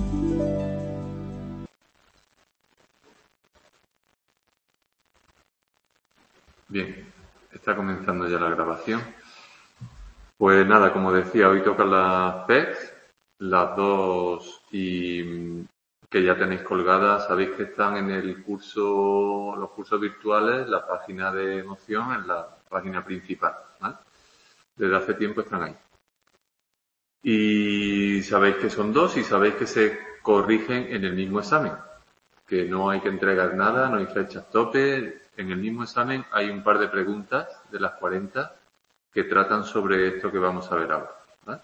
Bien, está comenzando ya la grabación. Pues nada, como decía, hoy tocan las PECs, las dos y que ya tenéis colgadas. Sabéis que están en el curso, los cursos virtuales, la página de emoción en la página principal, ¿vale? Desde hace tiempo están ahí. Y sabéis que son dos y sabéis que se corrigen en el mismo examen, que no hay que entregar nada, no hay fechas tope. En el mismo examen hay un par de preguntas de las 40 que tratan sobre esto que vamos a ver ahora, ¿vale?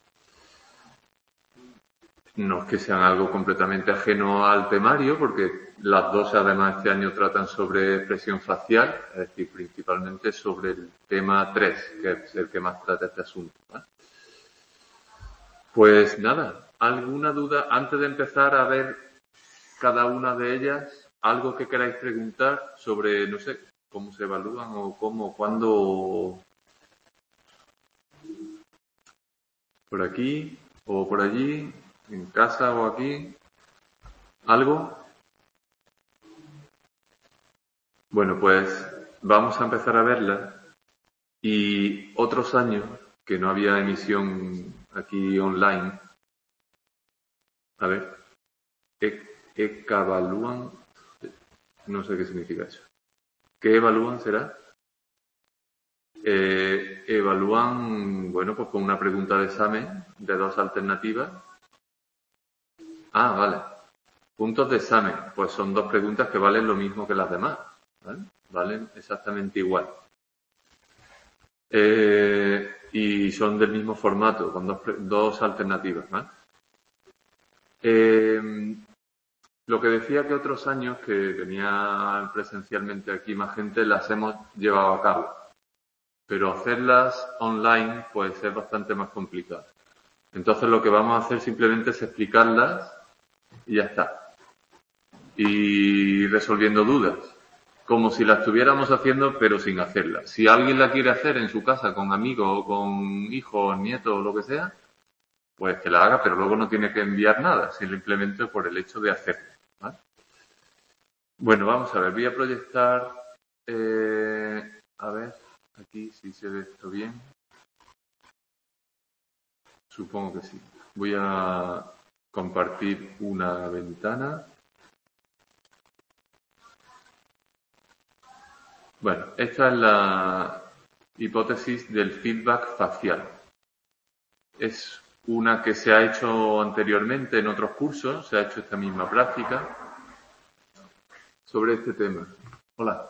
No es que sean algo completamente ajeno al temario, porque las dos además este año tratan sobre expresión facial, es decir, principalmente sobre el tema 3, que es el que más trata este asunto, ¿vale? Pues nada, ¿alguna duda antes de empezar a ver cada una de ellas? ¿Algo que queráis preguntar sobre, no sé, cómo se evalúan o cómo, cuándo, por aquí o por allí, en casa o aquí? ¿Algo? Bueno, pues vamos a empezar a verla. Y otros años que no había emisión aquí online, a ver, evalúan, no sé qué significa eso. ¿Qué evalúan será? Evalúan, bueno, pues con una pregunta de examen de dos alternativas. Ah, vale. Puntos de examen, pues son dos preguntas que valen lo mismo que las demás, ¿vale? Valen exactamente igual. Y son del mismo formato, con dos alternativas, ¿vale? Lo que decía que otros años que venía presencialmente aquí más gente, las hemos llevado a cabo. Pero hacerlas online pues es bastante más complicado. Entonces lo que vamos a hacer simplemente es explicarlas y ya está. Y resolviendo dudas. Como si la estuviéramos haciendo pero sin hacerlas. Si alguien la quiere hacer en su casa con amigos o con hijos, nietos o lo que sea, pues que la haga, pero luego no tiene que enviar nada, simplemente por el hecho de hacerlo, ¿vale? Bueno, vamos a ver, voy a proyectar, a ver, aquí si se ve esto bien. Supongo que sí. Voy a compartir una ventana. Bueno, esta es la hipótesis del feedback facial. Es una que se ha hecho anteriormente en otros cursos, se ha hecho esta misma práctica sobre este tema. Hola.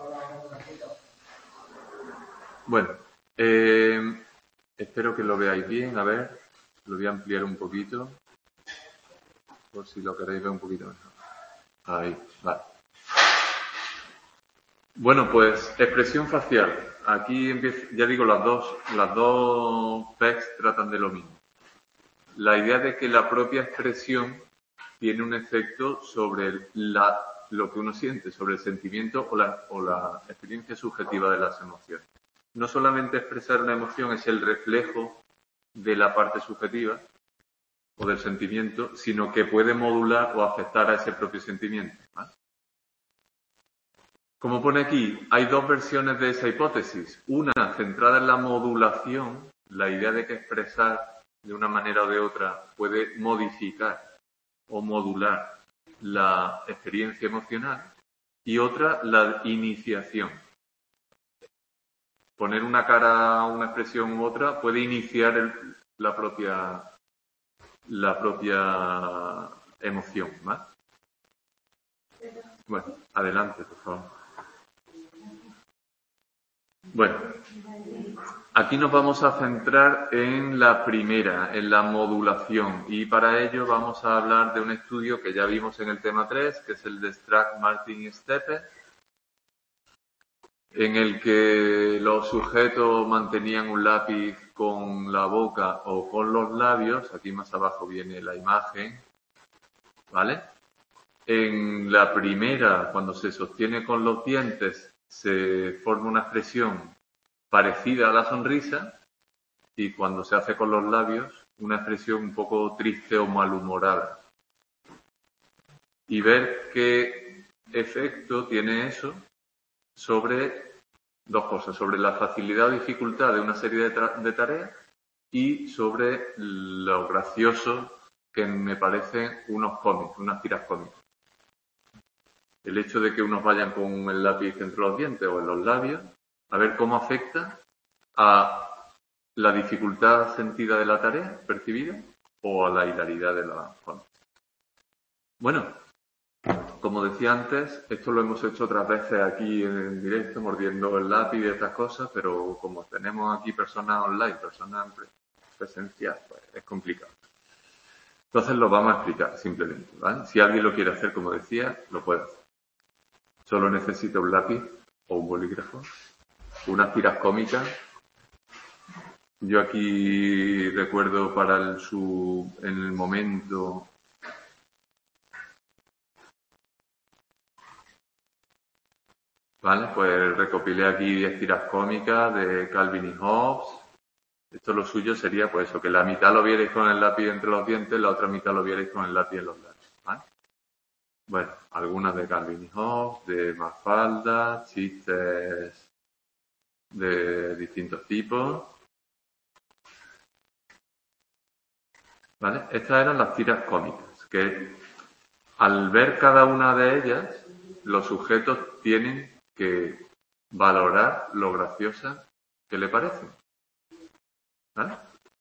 Bueno, espero que lo veáis bien. A ver, lo voy a ampliar un poquito, por si lo queréis ver un poquito mejor. Ahí, vale. Bueno, pues expresión facial. Aquí empiezo, ya digo, las dos PECs tratan de lo mismo. La idea de que la propia expresión tiene un efecto sobre lo que uno siente, sobre el sentimiento o la experiencia subjetiva de las emociones. No solamente expresar una emoción es el reflejo de la parte subjetiva o del sentimiento, sino que puede modular o afectar a ese propio sentimiento, ¿vale? Como pone aquí, hay dos versiones de esa hipótesis. Una centrada en la modulación, la idea de que expresar de una manera o de otra puede modificar o modular la experiencia emocional. Y otra, la iniciación. Poner una cara a una expresión u otra puede iniciar la propia emoción, ¿vale? Bueno, adelante, por favor. Bueno, aquí nos vamos a centrar en la primera, en la modulación, y para ello vamos a hablar de un estudio que ya vimos en el tema 3, que es el de Strack, Martin y Steppe, en el que los sujetos mantenían un lápiz con la boca o con los labios. Aquí más abajo viene la imagen, ¿vale? En la primera, cuando se sostiene con los dientes, se forma una expresión parecida a la sonrisa, y cuando se hace con los labios, una expresión un poco triste o malhumorada. y ver qué efecto tiene eso sobre dos cosas, sobre la facilidad o dificultad de una serie de tareas y sobre lo gracioso que me parecen unos cómics, unas tiras cómicas. El hecho de que unos vayan con el lápiz entre los dientes o en los labios, a ver cómo afecta a la dificultad sentida de la tarea percibida o a la hilaridad de la cómics. Bueno, como decía antes, esto lo hemos hecho otras veces aquí en directo, mordiendo el lápiz y estas cosas, pero como tenemos aquí personas online, personas presenciales, pues es complicado. Entonces lo vamos a explicar simplemente, ¿vale? Si alguien lo quiere hacer, como decía, lo puede hacer. Solo necesita un lápiz o un bolígrafo, unas tiras cómicas. Yo aquí recuerdo para en el momento... ¿Vale? Pues recopilé aquí 10 tiras cómicas de Calvin y Hobbes. Esto lo suyo sería, pues eso, que la mitad lo vierais con el lápiz entre los dientes, la otra mitad lo vierais con el lápiz en los labios, ¿vale? Bueno, algunas de Calvin y Hobbes, de Mafalda, chistes de distintos tipos. ¿Vale? Estas eran las tiras cómicas, que al ver cada una de ellas, los sujetos tienen que valorar lo graciosas que le parecen. ¿Vale?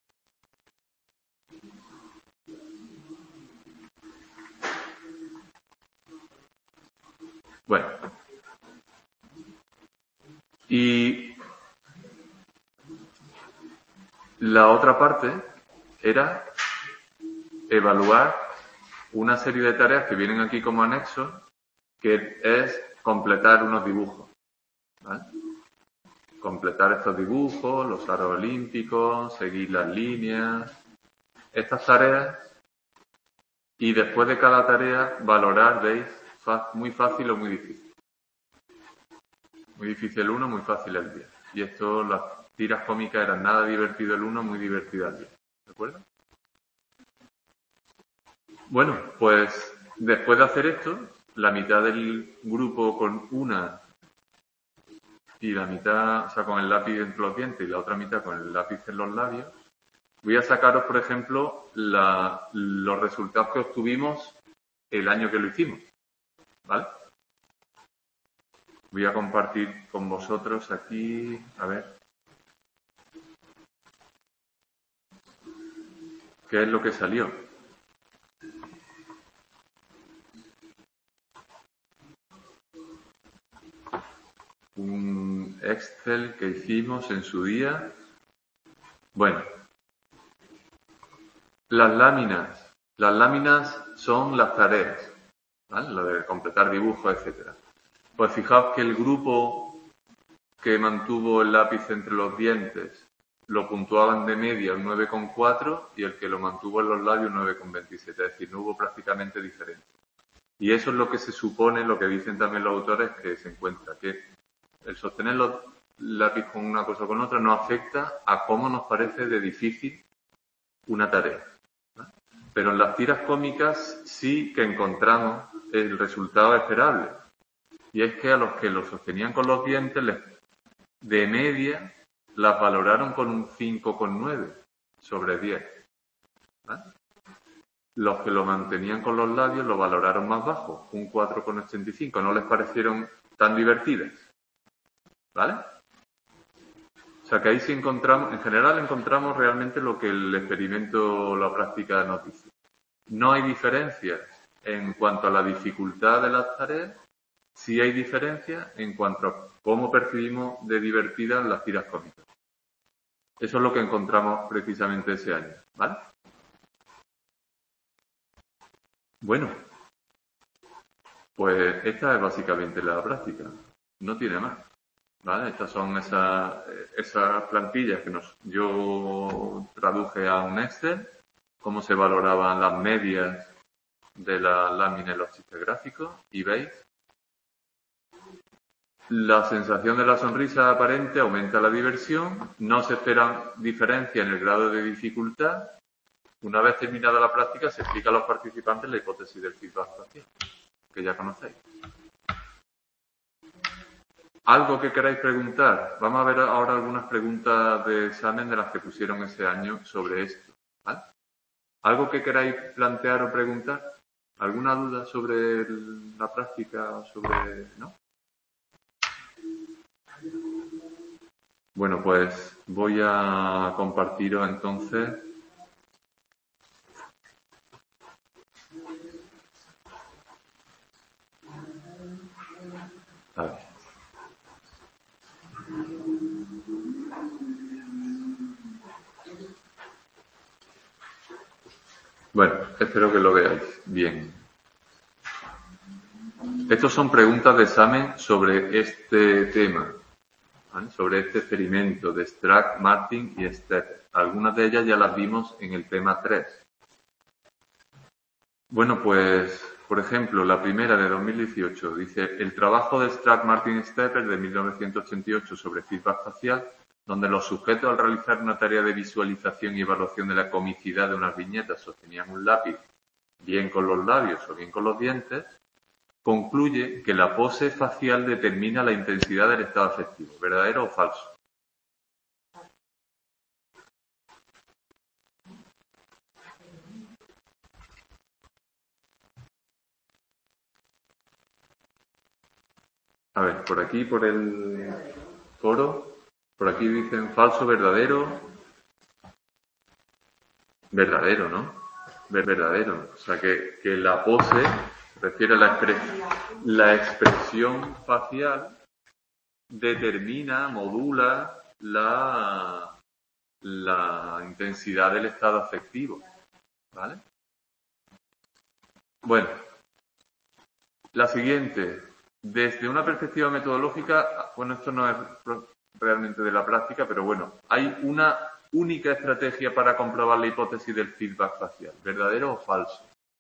Bueno. Y la otra parte era evaluar una serie de tareas que vienen aquí como anexos, que es completar unos dibujos. ¿Vale? Completar estos dibujos, los aros olímpicos, seguir las líneas, estas tareas, y después de cada tarea valorar, veis, muy fácil o muy difícil. Muy difícil el 1, muy fácil el 10. Y esto, las tiras cómicas eran nada divertido el 1, muy divertida el 10. ¿De acuerdo? Bueno, pues después de hacer esto, la mitad del grupo con una y la mitad, o sea, con el lápiz entre los dientes y la otra mitad con el lápiz en los labios, voy a sacaros, por ejemplo, los resultados que obtuvimos el año que lo hicimos. ¿Vale? Voy a compartir con vosotros aquí, a ver, qué es lo que salió. Un Excel que hicimos en su día. Bueno, las láminas son las tareas, ¿vale? Lo de completar dibujos, etcétera. Pues fijaos que el grupo que mantuvo el lápiz entre los dientes lo puntuaban de media un 9,4 y el que lo mantuvo en los labios un 9,27, es decir, no hubo prácticamente diferencia. Y eso es lo que se supone, lo que dicen también los autores, que se encuentra, que el sostener los lápiz con una cosa o con otra no afecta a cómo nos parece de difícil una tarea. ¿No? Pero en las tiras cómicas sí que encontramos el resultado esperable. Y es que a los que lo sostenían con los dientes, de media, las valoraron con un 5,9 sobre 10. ¿Vale? Los que lo mantenían con los labios lo valoraron más bajo, un 4,85. No les parecieron tan divertidas. ¿Vale? O sea que ahí sí encontramos, en general encontramos realmente lo que el experimento o la práctica nos dice. No hay diferencias en cuanto a la dificultad de las tareas, sí hay diferencias en cuanto a cómo percibimos de divertidas las tiras cómicas. Eso es lo que encontramos precisamente ese año, ¿vale? Bueno, pues esta es básicamente la práctica, no tiene más. ¿Vale? Estas son esas plantillas que yo traduje a un Excel, cómo se valoraban las medias de la lámina y los chistes gráficos, y veis, la sensación de la sonrisa aparente aumenta la diversión, no se esperan diferencia en el grado de dificultad, Una vez terminada la práctica, se explica a los participantes la hipótesis del feedback facial, que ya conocéis. ¿Algo que queráis preguntar? Vamos a ver ahora algunas preguntas de examen de las que pusieron ese año sobre esto, ¿vale? ¿Algo que queráis plantear o preguntar? ¿Alguna duda sobre la práctica o sobre...? ¿No? Bueno, pues voy a compartiros entonces... A ver. Bueno, espero que lo veáis bien. Estos son preguntas de examen sobre este tema, ¿vale? Sobre este experimento de Strack, Martin y Stepper. Algunas de ellas ya las vimos en el tema 3. Bueno, pues, por ejemplo, la primera de 2018 dice el trabajo de Strack, Martin y Stepper de 1988 sobre feedback facial, donde los sujetos al realizar una tarea de visualización y evaluación de la comicidad de unas viñetas sostenían un lápiz, bien con los labios o bien con los dientes, concluye que la pose facial determina la intensidad del estado afectivo. ¿Verdadero o falso? A ver, por aquí, por el foro, por aquí dicen falso, verdadero. Verdadero, ¿no? Verdadero. O sea, que la pose refiere a la expresión facial determina, modula la intensidad del estado afectivo, ¿vale? Bueno, la siguiente. Desde una perspectiva metodológica, bueno, esto no es realmente de la práctica, pero bueno, hay una única estrategia para comprobar la hipótesis del feedback facial. ¿Verdadero o falso?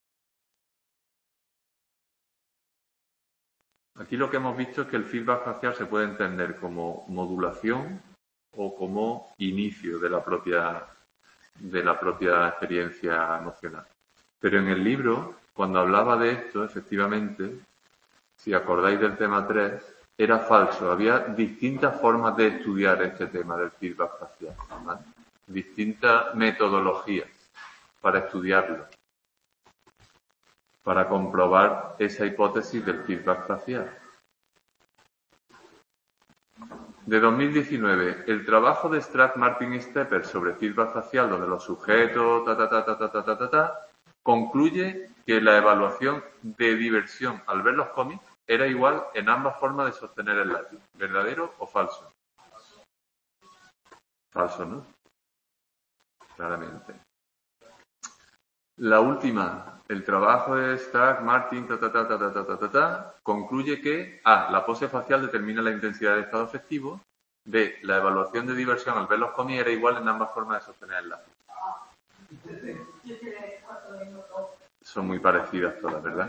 Aquí lo que hemos visto es que el feedback facial se puede entender como modulación o como inicio de la propia experiencia emocional. Pero en el libro, cuando hablaba de esto, efectivamente, si acordáis del tema 3, era falso. Había distintas formas de estudiar este tema del feedback facial, ¿vale? Distintas metodologías para estudiarlo, para comprobar esa hipótesis del feedback facial. De 2019, el trabajo de Strack, Martin y Stepper sobre feedback facial, donde los sujetos, concluye que la evaluación de diversión al ver los cómics era igual en ambas formas de sostener el lápiz. ¿Verdadero o falso? Falso, ¿no? Claramente. La última, el trabajo de Strack, Martin, concluye que A, la pose facial determina la intensidad del estado afectivo. B, la evaluación de diversión al ver los cómics era igual en ambas formas de sostener el lápiz. Son muy parecidas todas, ¿verdad?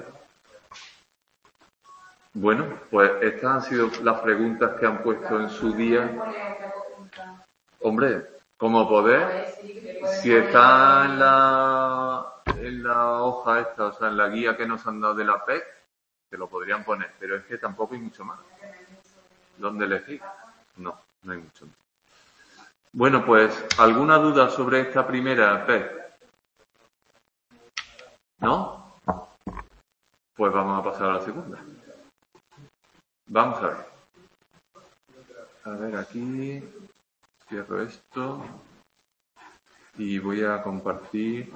Bueno, pues estas han sido las preguntas que han puesto en su día. Hombre, como poder, si está en la hoja esta, o sea, en la guía que nos han dado de la PEC, te lo podrían poner, pero es que tampoco hay mucho más. ¿Dónde elegir? No hay mucho más. Bueno, pues, ¿alguna duda sobre esta primera PEC? ¿No? Pues vamos a pasar a la segunda. Vamos a ver. A ver, aquí cierro esto y voy a compartir.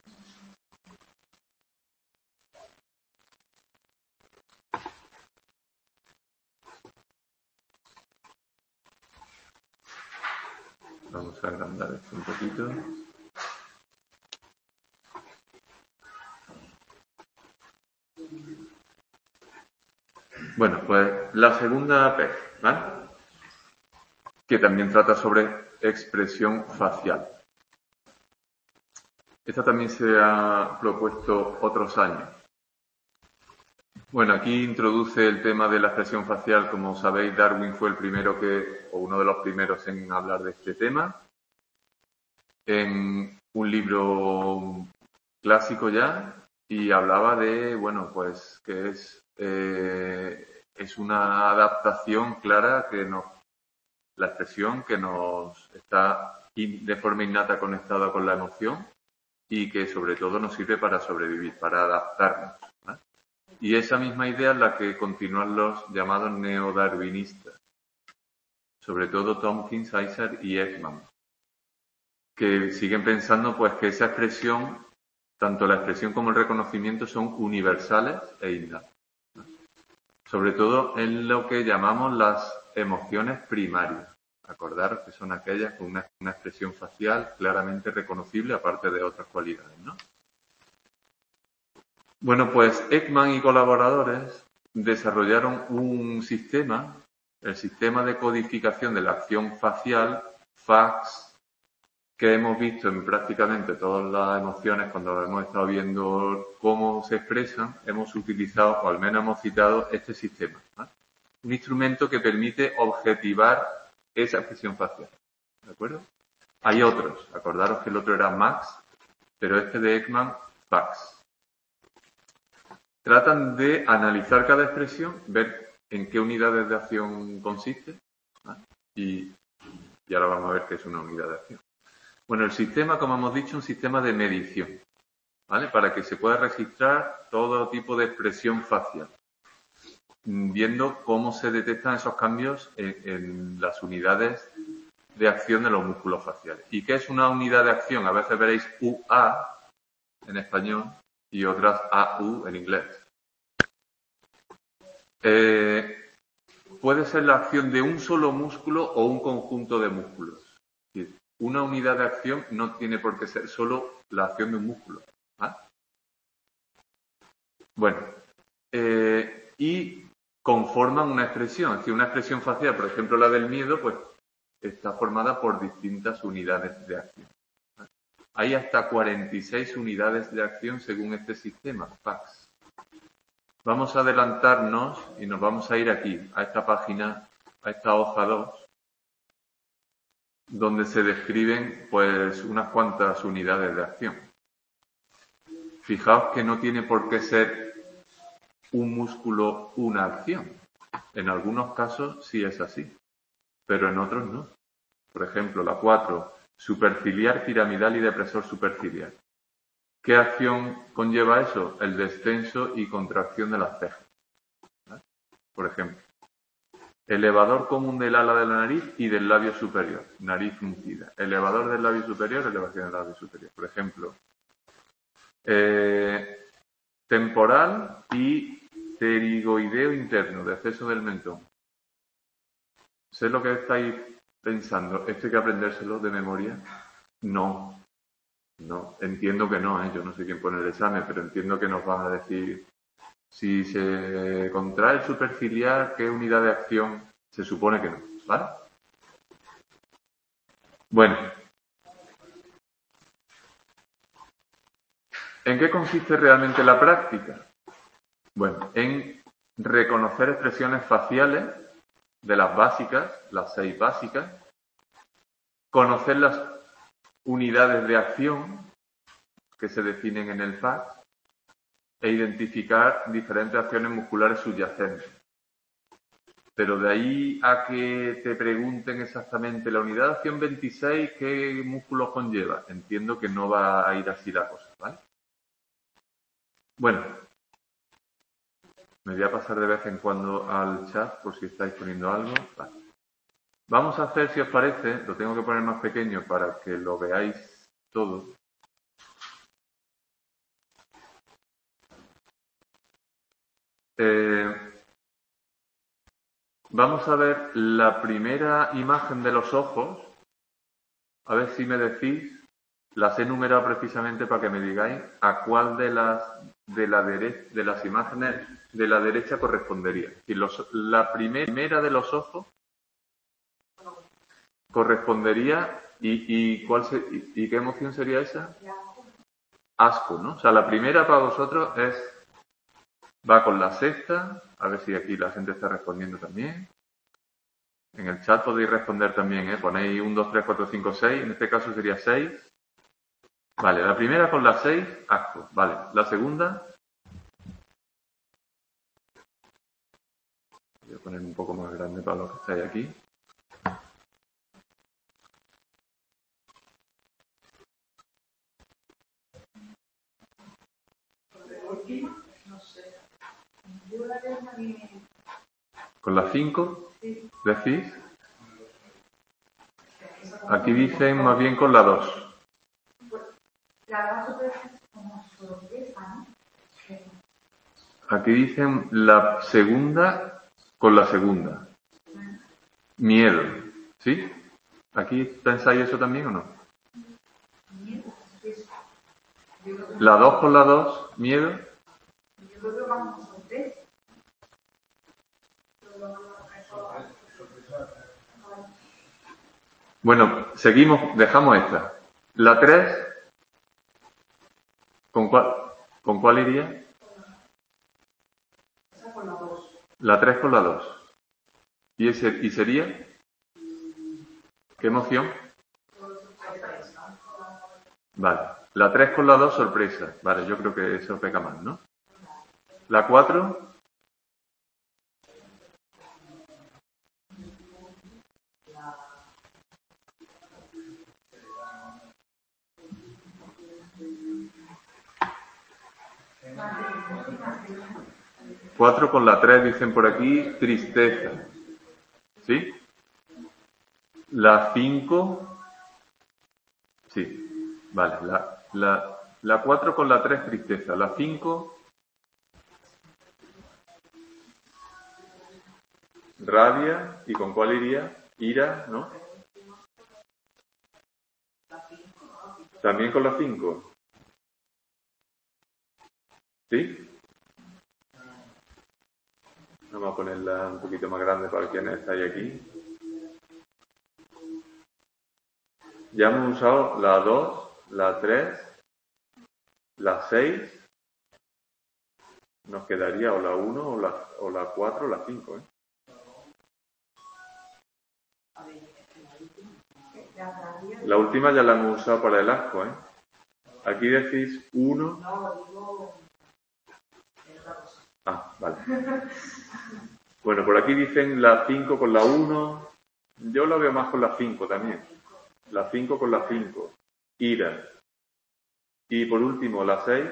Vamos a agrandar esto un poquito. Bueno, pues la segunda P, ¿vale? Que también trata sobre expresión facial. Esta también se ha propuesto otros años. Bueno, aquí introduce el tema de la expresión facial. Como sabéis, Darwin fue el primero o uno de los primeros en hablar de este tema. En un libro clásico ya y hablaba de, bueno, pues que es una adaptación clara que la expresión que nos está de forma innata conectada con la emoción y que sobre todo nos sirve para sobrevivir, para adaptarnos, ¿vale? Y esa misma idea es la que continúan los llamados neodarwinistas, sobre todo Tompkins, Isaac y Ekman, que siguen pensando pues que esa expresión, tanto la expresión como el reconocimiento, son universales e innatos, ¿no? Sobre todo en lo que llamamos las emociones primarias. Acordaros que son aquellas con una expresión facial claramente reconocible, aparte de otras cualidades, ¿no? Bueno, pues Ekman y colaboradores desarrollaron un sistema, el sistema de codificación de la acción facial, FACS, que hemos visto en prácticamente todas las emociones cuando hemos estado viendo cómo se expresan, hemos utilizado, o al menos hemos citado, este sistema, ¿vale? Un instrumento que permite objetivar esa expresión facial, ¿de acuerdo? Hay otros, acordaros que el otro era Max, pero este de Ekman, FACS. Tratan de analizar cada expresión, ver en qué unidades de acción consiste, ¿vale? Y ahora vamos a ver qué es una unidad de acción. Bueno, el sistema, como hemos dicho, es un sistema de medición, ¿vale? Para que se pueda registrar todo tipo de expresión facial, viendo cómo se detectan esos cambios en las unidades de acción de los músculos faciales. ¿Y qué es una unidad de acción? A veces veréis UA en español y otras AU en inglés. Puede ser la acción de un solo músculo o un conjunto de músculos. Es decir, una unidad de acción no tiene por qué ser solo la acción de un músculo, ¿vale? Bueno, y conforman una expresión. Es decir, una expresión facial, por ejemplo la del miedo, pues está formada por distintas unidades de acción, ¿vale? Hay hasta 46 unidades de acción según este sistema, FACS. Vamos a adelantarnos y nos vamos a ir aquí, a esta página, a esta hoja 2, donde se describen pues unas cuantas unidades de acción. Fijaos que no tiene por qué ser un músculo una acción. En algunos casos sí es así, pero en otros no. Por ejemplo, la 4, superciliar, piramidal y depresor superciliar. ¿Qué acción conlleva eso? El descenso y contracción de las cejas, ¿vale? Por ejemplo, elevador común del ala de la nariz y del labio superior, nariz fruncida. Elevador del labio superior, elevación del labio superior. Por ejemplo, temporal y pterigoideo interno, deceso del mentón. ¿Sé lo que estáis pensando? ¿Esto hay que aprendérselo de memoria? No, entiendo que no, ¿eh? Yo no sé quién pone el examen, pero entiendo que nos van a decir si se contrae el superciliar, ¿qué unidad de acción? Se supone que no, ¿vale? Bueno, ¿en qué consiste realmente la práctica? Bueno, en reconocer expresiones faciales de las básicas, las 6 básicas, conocer las unidades de acción que se definen en el FACS e identificar diferentes acciones musculares subyacentes. Pero de ahí a que te pregunten exactamente la unidad de acción 26, ¿qué músculos conlleva? Entiendo que no va a ir así la cosa, ¿vale? Bueno, me voy a pasar de vez en cuando al chat por si estáis poniendo algo. Vale. Vamos a hacer, si os parece, lo tengo que poner más pequeño para que lo veáis todo. Vamos a ver la primera imagen de los ojos. A ver si me decís. Las he numerado precisamente para que me digáis a cuál de las imágenes de la derecha correspondería. Y la primera de los ojos correspondería y qué emoción sería esa? Asco, ¿no? O sea, la primera para vosotros va con la sexta. A ver si aquí la gente está respondiendo también. En el chat podéis responder también, ¿eh? Ponéis 1, 2, 3, 4, 5, 6. En este caso sería 6. Vale, la primera con la 6, asco. Vale, la segunda. Voy a poner un poco más grande para los que estáis aquí. Con la 5, decís. Aquí dicen más bien con la 2. Aquí dicen la segunda con la segunda. Miedo. ¿Sí? ¿Aquí pensáis eso también o no? La 2 con la 2, miedo. Bueno, seguimos, dejamos esta. La 3, ¿con cuál iría? La 3 con la 2. ¿Y sería? ¿Qué emoción? Vale. La 3 con la 2, sorpresa. Vale, yo creo que eso pega más, ¿no? La 4. Cuatro con la 3 dicen por aquí, tristeza. ¿Sí? La 5. Sí. Vale. La 4 con la 3, tristeza. La 5, rabia. ¿Y con cuál iría? Ira, ¿no? También con la 5. ¿Sí? Vamos a ponerla un poquito más grande para quienes estáis aquí. Ya hemos usado la 2, la 3, la 6. Nos quedaría o la 1 o la 4 o la 5, ¿eh? La última ya la hemos usado para el asco, ¿eh? Aquí decís 1. Ah, vale. Bueno, por aquí dicen la 5 con la 1. Yo lo veo más con la 5 también. La 5 con la 5. Ira. Y por último, la 6.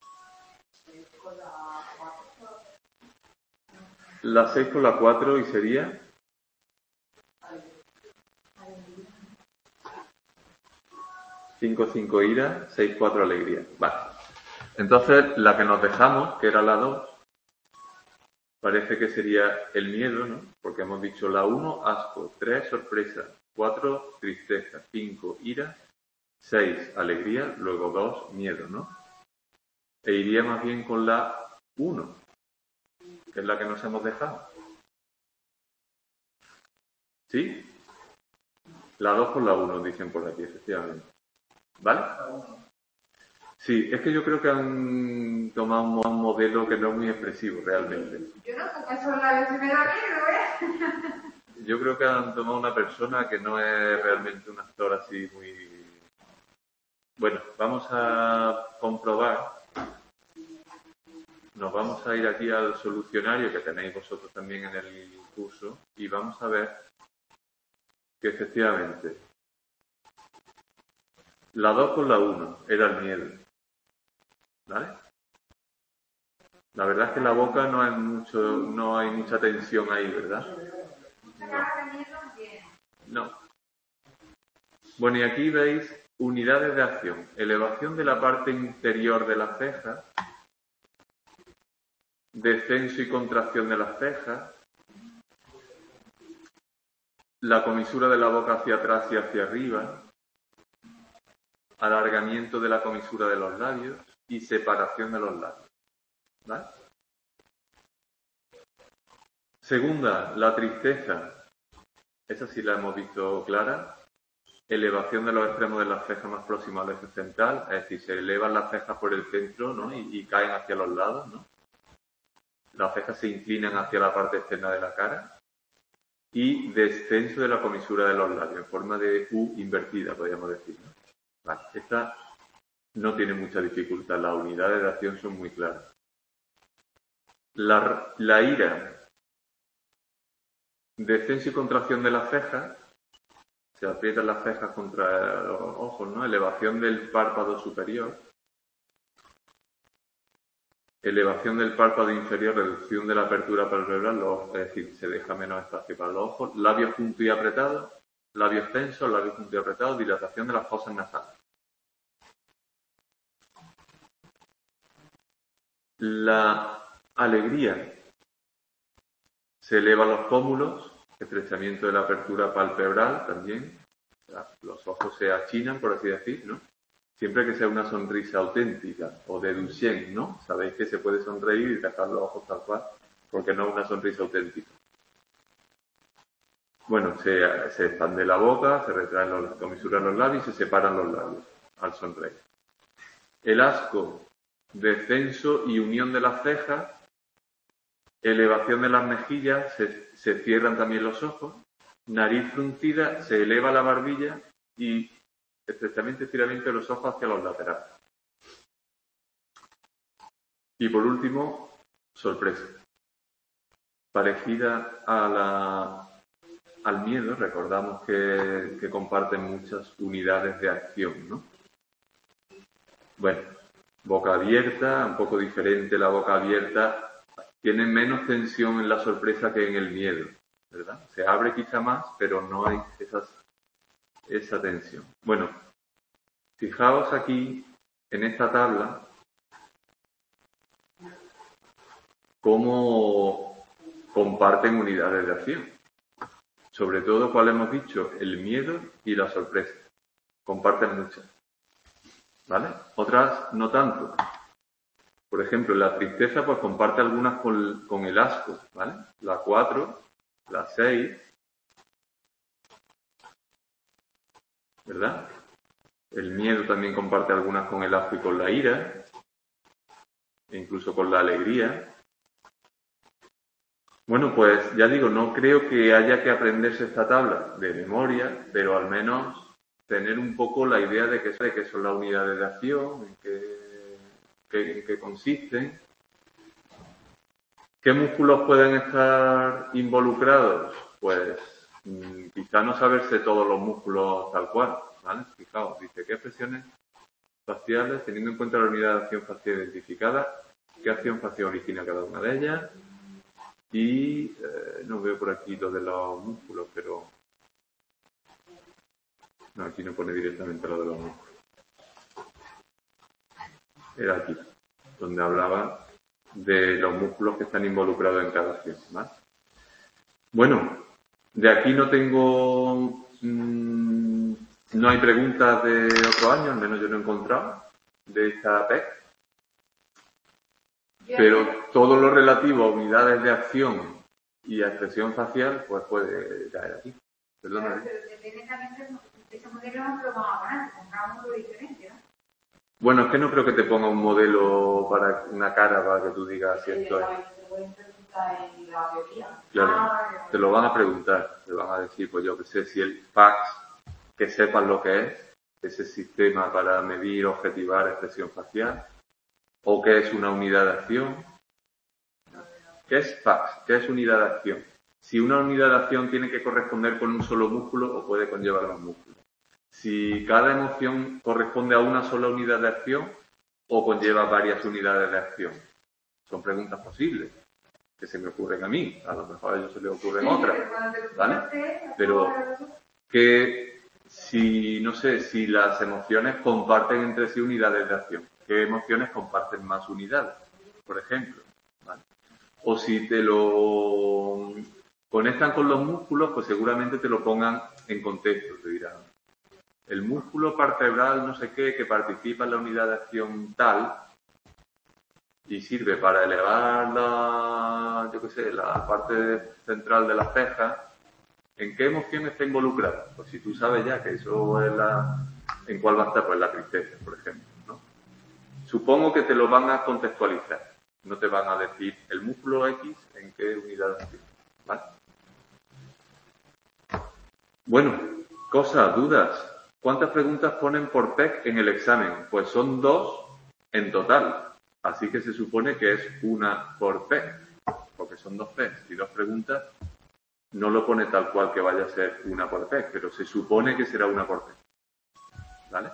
La 6 con la 4 y sería... 5, 5 ira, 6, 4 alegría. Vale. Entonces, la que nos dejamos, que era la 2, parece que sería el miedo, ¿no? Porque hemos dicho la 1, asco, 3, sorpresa, 4, tristeza, 5, ira, 6, alegría, luego 2, miedo, ¿no? E iría más bien con la 1, que es la que nos hemos dejado. ¿Sí? La 2 con la 1, dicen por aquí, efectivamente. ¿Vale? Sí, es que yo creo que han tomado un modelo que no es muy expresivo realmente. Yo no toco eso la vez y me da miedo, ¿eh? Yo creo que han tomado una persona que no es realmente un actor así muy... Bueno, vamos a comprobar. Nos vamos a ir aquí al solucionario que tenéis vosotros también en el curso y vamos a ver que efectivamente la 2 con la 1 era el miedo. ¿Vale? La verdad es que en la boca no hay mucha tensión ahí, ¿verdad? No. Bueno, y aquí veis unidades de acción. Elevación de la parte interior de las cejas, descenso y contracción de las cejas, la comisura de la boca hacia atrás y hacia arriba, alargamiento de la comisura de los labios y separación de los labios. ¿Vale? Segunda, la tristeza. Esa sí la hemos visto clara. Elevación de los extremos de las cejas más próximos al eje central, es decir, se elevan las cejas por el centro, ¿no? y caen hacia los lados, ¿no? Las cejas se inclinan hacia la parte externa de la cara. Y descenso de la comisura de los labios, en forma de U invertida, podríamos decir, ¿no? Vale, esta no tiene mucha dificultad. Las unidades de acción son muy claras. La ira, descenso y contracción de las cejas, se aprietan las cejas contra los ojos, ¿no? Elevación del párpado superior, elevación del párpado inferior, reducción de la apertura palpebral, es decir, se deja menos espacio para los ojos, labios juntos y apretados, labios tensos, labios juntos y apretados, dilatación de las fosas nasales. La alegría, se elevan los pómulos, estrechamiento de la apertura palpebral también, los ojos se achinan, por así decir, ¿no? Siempre que sea una sonrisa auténtica o de Duchenne, ¿no? Sabéis que se puede sonreír y dejar los ojos tal cual, porque no es una sonrisa auténtica. Bueno, se expande la boca, se retraen las comisuras de los labios y se separan los labios al sonreír. El asco, descenso y unión de las cejas, elevación de las mejillas, se cierran también los ojos, nariz fruncida, se eleva la barbilla y estrechamiento y estiramiento de los ojos hacia los laterales. Y por último, sorpresa. Parecida al miedo, recordamos que comparten muchas unidades de acción, ¿no? Bueno, boca abierta, un poco diferente la boca abierta, tiene menos tensión en la sorpresa que en el miedo, ¿verdad? Se abre quizá más, pero no hay esa tensión. Bueno, fijaos aquí, en esta tabla, cómo comparten unidades de acción. Sobre todo, ¿cuál hemos dicho? El miedo y la sorpresa. Comparten muchas. ¿Vale? Otras no tanto. Por ejemplo, la tristeza pues comparte algunas con el asco, ¿vale? La 4, la 6, ¿verdad? El miedo también comparte algunas con el asco y con la ira, e incluso con la alegría. Bueno, pues ya digo, no creo que haya que aprenderse esta tabla de memoria, pero al menos tener un poco la idea de qué son las unidades de acción, en qué consisten. ¿Qué músculos pueden estar involucrados? Pues quizá no saberse todos los músculos tal cual, ¿vale? Fijaos, dice, ¿qué expresiones faciales, teniendo en cuenta la unidad de acción facial identificada, qué acción facial origina cada una de ellas? Y no veo por aquí lo de los músculos, pero no, aquí no pone directamente lo de los músculos. Era aquí, donde hablaba de los músculos que están involucrados en cada acción, ¿vale? Bueno, de aquí no tengo, no hay preguntas de otro año, al menos yo no he encontrado, de esta PEC. Pero todo lo relativo a unidades de acción y a expresión facial, pues puede caer aquí. Perdona. Pero depende también de ese modelo no lo vamos a poner, pongamos un modelo diferente, ¿no? Bueno, es que no creo que te ponga un modelo para una cara para que tú digas si esto es. Claro, te lo van a preguntar, te van a decir, pues yo que sé, si el fax, que sepas lo que es, ese sistema para medir, objetivar expresión facial, o qué es una unidad de acción. ¿Qué es fax? ¿Qué es unidad de acción? Si una unidad de acción tiene que corresponder con un solo músculo o puede conllevar más músculos. Si cada emoción corresponde a una sola unidad de acción o conlleva varias unidades de acción. Son preguntas posibles que se me ocurren a mí. A lo mejor a ellos se les ocurren otras, ¿vale? Pero que si, no sé, si las emociones comparten entre sí unidades de acción. ¿Qué emociones comparten más unidades? Por ejemplo, ¿vale? O si te lo conectan con los músculos, pues seguramente te lo pongan en contexto, te dirán. El músculo vertebral no sé qué, que participa en la unidad de acción tal, y sirve para elevar la parte central de la ceja. ¿En qué emoción está involucrada? Pues si tú sabes ya que eso es ¿en cuál va a estar? Pues la tristeza, por ejemplo, ¿no? Supongo que te lo van a contextualizar. No te van a decir el músculo X en qué unidad de acción, ¿vale? Bueno, cosas, dudas. ¿Cuántas preguntas ponen por PEC en el examen? Pues son 2 en total. Así que se supone que es una por PEC, porque son 2 PECs y 2 preguntas. No lo pone tal cual que vaya a ser una por PEC, pero se supone que será una por PEC. ¿Vale?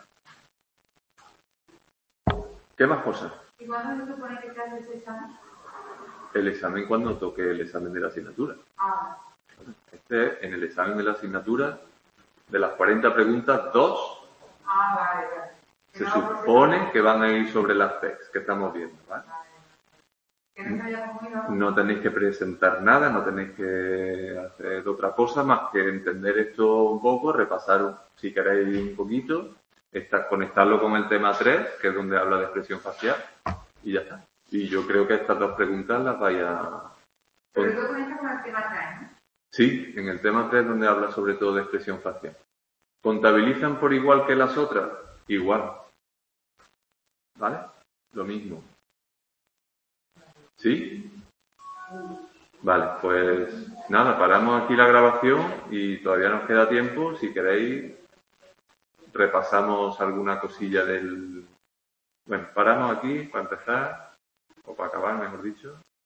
¿Qué más cosas? ¿Y cuándo se supone que se hace ese examen? El examen cuando toque el examen de la asignatura. Ah, En el examen de la asignatura, de las 40 preguntas, 2 vale, vale. se supone que van a ir sobre las PECs que estamos viendo, ¿vale? Que no se haya comido. No tenéis que presentar nada, no tenéis que hacer otra cosa más que entender esto un poco, repasar si queréis un poquito, conectarlo con el tema 3, que es donde habla de expresión facial, y ya está. Y yo creo que estas 2 preguntas las vais a... Pero todo conecta con el tema 3, ¿no? Sí, en el tema 3 donde habla sobre todo de expresión facial. ¿Contabilizan por igual que las otras? Igual. ¿Vale? Lo mismo. ¿Sí? Vale, pues nada, paramos aquí la grabación y todavía nos queda tiempo. Si queréis, repasamos alguna cosilla del... Bueno, paramos aquí para empezar, o para acabar, mejor dicho.